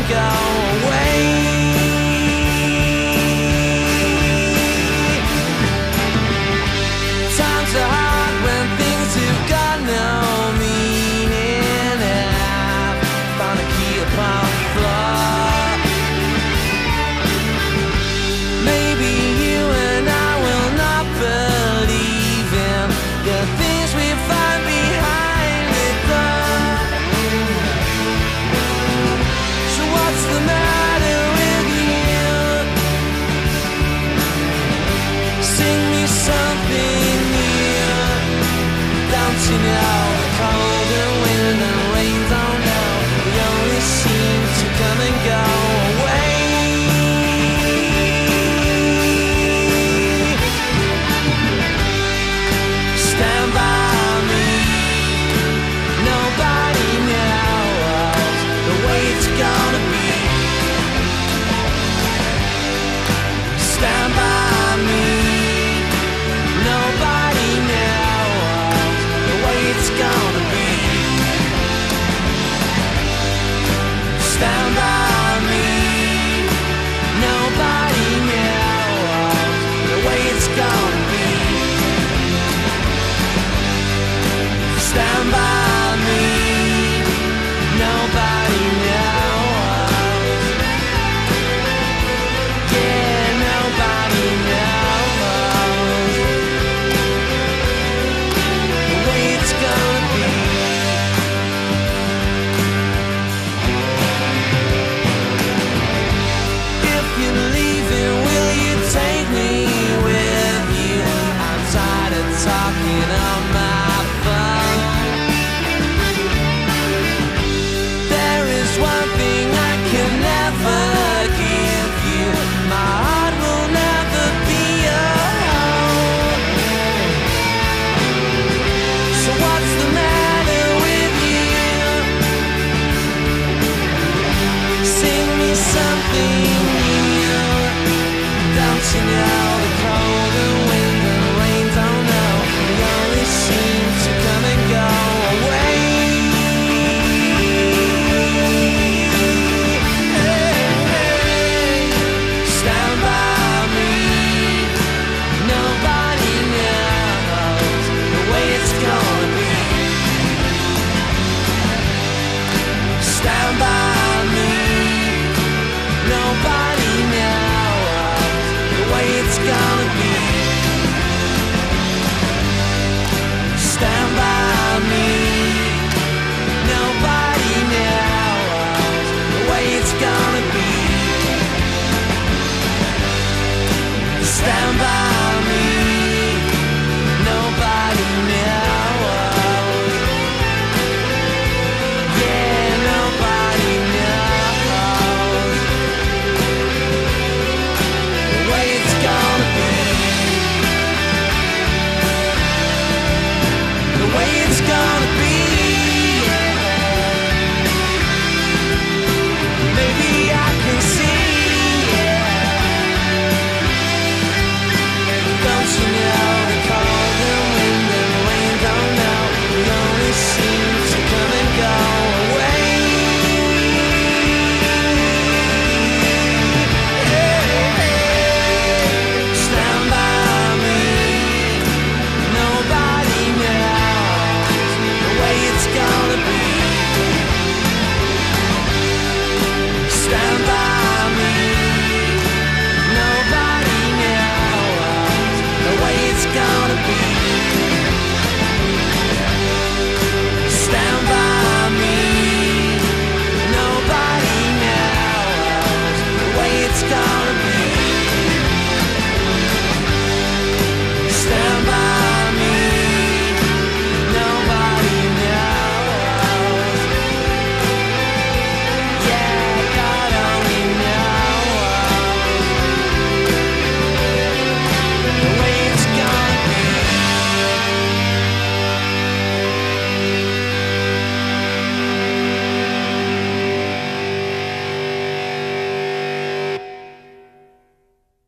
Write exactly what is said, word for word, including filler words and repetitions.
and go away. Times are hard when things have got no meaning. I've found a key upon the floor. Maybe you and I will not believe in the things we find behind the door. So what's the matter with you? Sing me something new. Don't you know the cold and wind and rain don't know? We only seem to come and go away. Stand by me. Nobody knows the way it's gonna be. Stand by me. Nobody knows the way it's gonna be. Stand by me. Nobody knows the way it's gonna be.